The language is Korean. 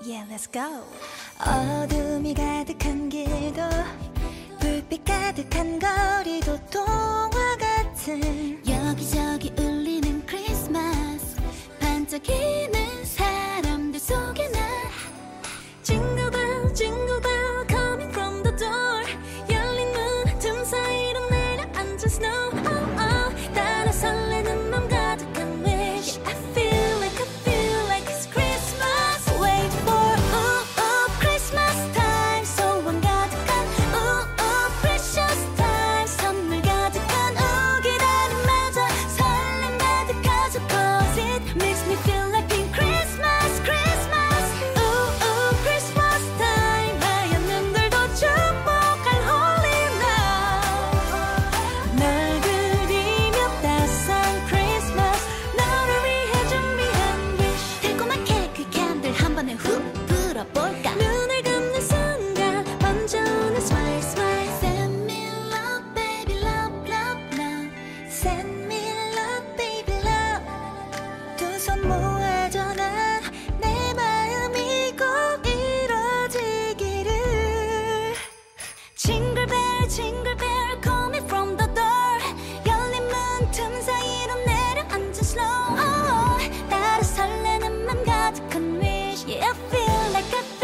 Yeah, let's go. 어둠이 가득한 길도 불빛 가득한 거리도 동화 같은 여기저기 울리는 크리스마스 반짝이는 사람들 속에 나 Jingle bell, jingle bell coming from the door 열린 문 틈 사이로 내려앉은 snow oh, oh. 따라 설레는 맘 가득한 wish yeah, I feel like it's Christmas Wait for ooh, ooh, Christmas time 소원 가득한 ooh, ooh, precious time 선물 가득한 ooh, 기다림마저 설렘 가득하죠 Cause it makes me feel like in Christmas, Christmas ooh, ooh, Christmas time 하얀 눈들도 축복할 holy night 널 그리며 따스한 Christmas 너를 위해 준비한 wish 달콤한 케이크 캔들 한 번에 훅 불어볼까 눈을 감는 순간 먼저 오는 smile smile Send me love baby love love love Send me love baby love 두 손 모아줘 난 내 마음이 꼭 이뤄지기를 Jingle bell jingle bell coming from the door 열린 문 틈 사이로 내려앉은 slow oh, 따라 설레는 맘 가득한 wish Yeah I feel like